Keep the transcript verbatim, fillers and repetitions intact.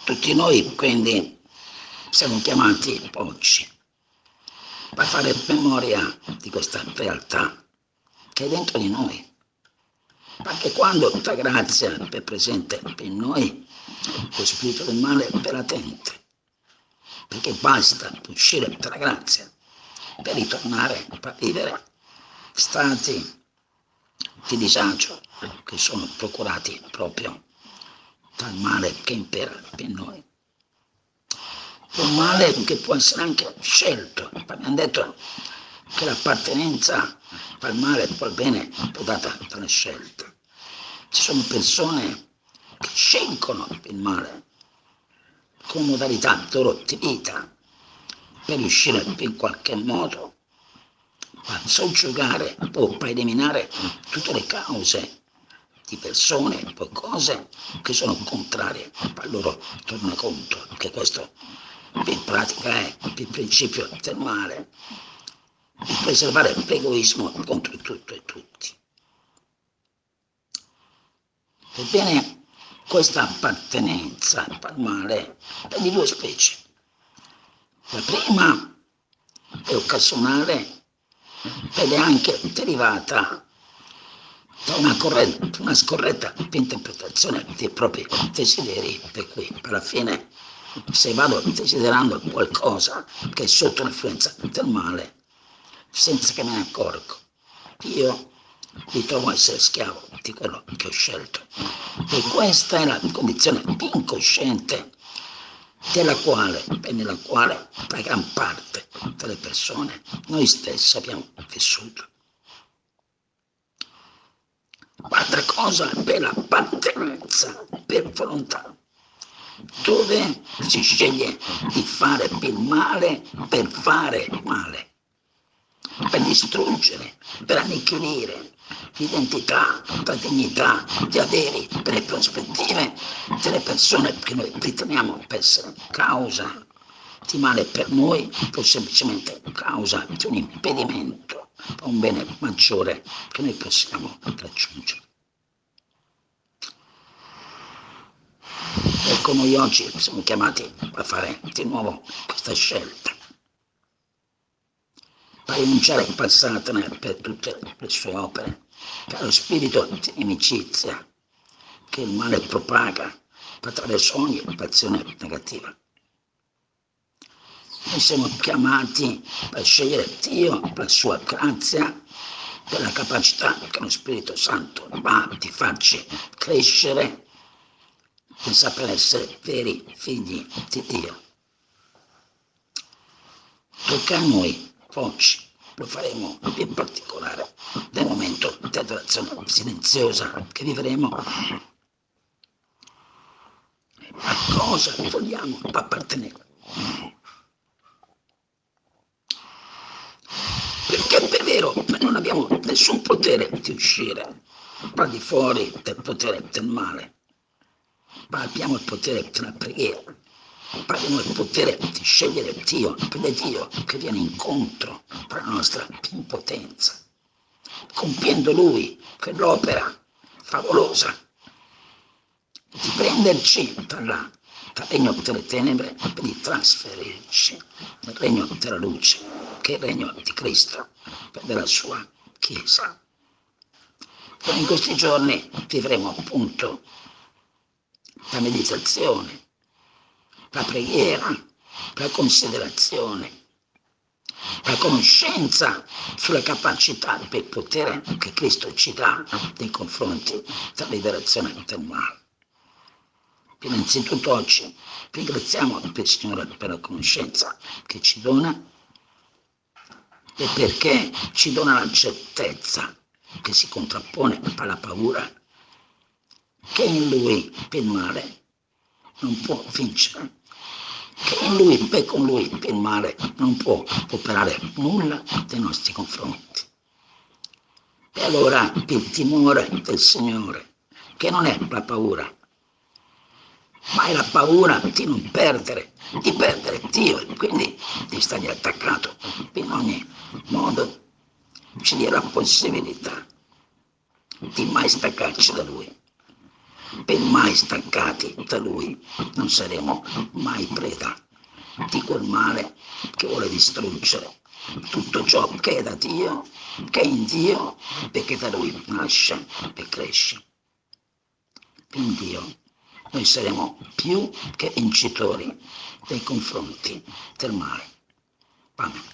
Tutti noi quindi siamo chiamati oggi a fare memoria di questa realtà che è dentro di noi, perché quando la grazia è presente in noi, lo spirito del male è latente, perché basta uscire dalla grazia per ritornare a vivere stati di disagio che sono procurati proprio dal male che impera in noi. Un male che può essere anche scelto. Abbiamo detto che l'appartenenza al male e al bene è data dalle scelte. Ci sono persone che scelgono il male con modalità loro di vita per riuscire in qualche modo a soggiogare o a eliminare tutte le cause di persone o cose che sono contrarie al loro tornaconto, che questo in pratica è il principio del male, di preservare l'egoismo contro tutto e tutti. Ebbene, questa appartenenza al male è di due specie. La prima è occasionale ed è anche derivata da una, corretta, una scorretta interpretazione dei propri desideri, per cui alla fine se vado desiderando qualcosa che è sotto l'influenza del male, senza che me ne accorgo, io mi trovo a essere schiavo di quello che ho scelto. E questa è la condizione incosciente della quale e nella quale la gran parte delle persone noi stessi abbiamo vissuto. Altra cosa è l'appartenenza per volontà, dove si sceglie di fare il male per fare male, per distruggere, per annichilire l'identità, la dignità, gli averi, per le prospettive delle persone che noi riteniamo essere causa di male per noi o semplicemente causa di un impedimento a un bene maggiore che noi possiamo raggiungere. Ecco, noi oggi siamo chiamati a fare di nuovo questa scelta, a rinunciare al passato per tutte le sue opere, per lo spirito di inimicizia che il male propaga attraverso ogni passione negativa. Noi siamo chiamati a scegliere Dio, la sua grazia, per la capacità che lo Spirito Santo ha di farci crescere e saper essere veri figli di Dio. Tocca a noi oggi, lo faremo in particolare nel momento di adorazione silenziosa che vivremo. A cosa vogliamo appartenere? Perché è vero, non abbiamo nessun potere di uscire al di fuori del potere del male, ma abbiamo il potere della preghiera, abbiamo il potere di scegliere Dio, perché è Dio che viene incontro alla nostra impotenza, compiendo Lui quell'opera favolosa di prenderci dalla, dal regno delle tenebre e di trasferirci nel regno della luce, che è il regno di Cristo e della sua Chiesa. E in questi giorni vivremo appunto la meditazione, la preghiera, la considerazione, la conoscenza sulla capacità e il potere che Cristo ci dà nei confronti della liberazione del male. Innanzitutto oggi ringraziamo il Signore per la conoscenza che ci dona e perché ci dona la certezza che si contrappone alla paura che in Lui il male non può vincere, che in Lui e con Lui il male non può operare nulla nei nostri confronti. E allora il timore del Signore, che non è la paura, ma è la paura di non perdere, di perdere Dio e quindi di stargli attaccato in ogni modo, ci dia la possibilità di mai staccarci da Lui. per mai staccati da Lui, non saremo mai preda di quel male che vuole distruggere tutto ciò che è da Dio, che è in Dio e che da Lui nasce e cresce. In Dio noi saremo più che vincitori nei confronti del male. Amen.